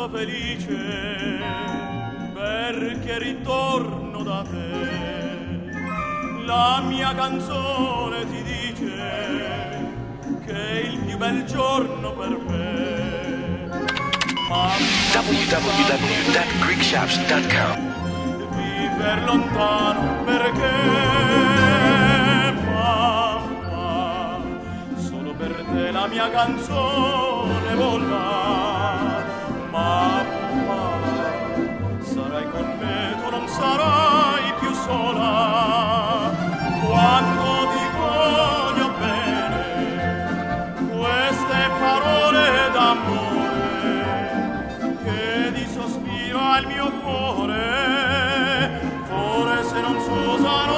tanto felice perché ritorno da te. La mia canzone ti dice che è il più bel giorno per me. www.greekshops.com Viver lontano perché mamma, solo per te la mia canzone vola. Mamma, sarai con me, tu non sarai più sola. Quanto ti voglio bene, queste parole d'amore che di sospiro al mio cuore, forse non si usano